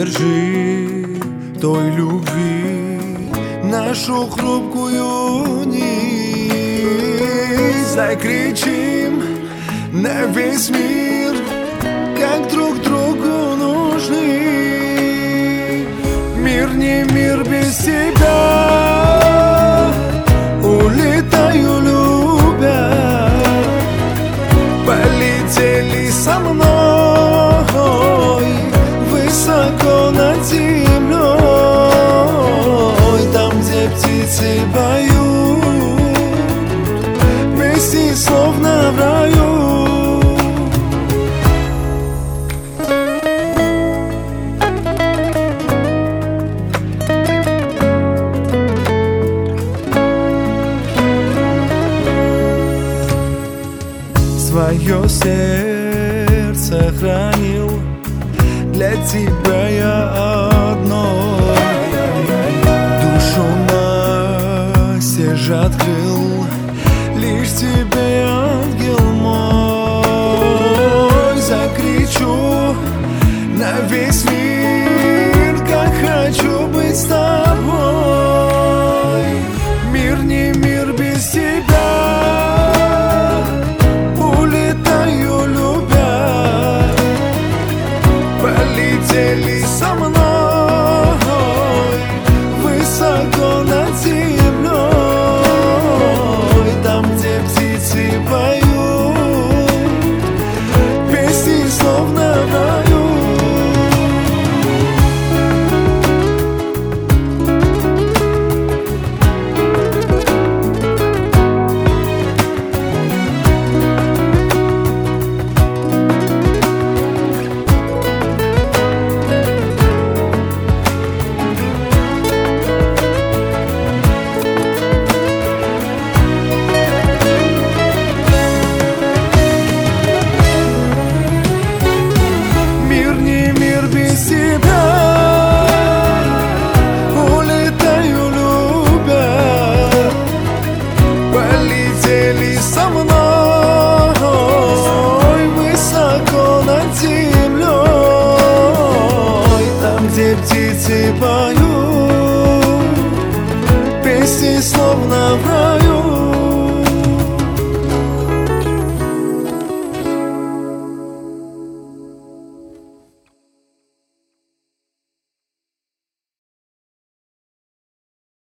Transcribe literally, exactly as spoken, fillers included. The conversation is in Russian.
Держи той любви нашу хрупкую нить. Закричим на весь мир, как друг другу нужны. Мир не мир без тебя, улетаю любя. Полетели со мной высоко над землей, там, где птицы поют, вместе словно в раю. Свое сердце хранил для тебя я одной. Душу настежь открыл лишь тебе, ангел мой. Закричу на весь мир, как хочу быть с тобой. Мир не мир без тебя, полетели со мной высоко над землей, там, где птицы поют, песни словно в раю. Без тебя улетаю любя. Полетели со мной высоко над землей, там, где птицы поют, песни словно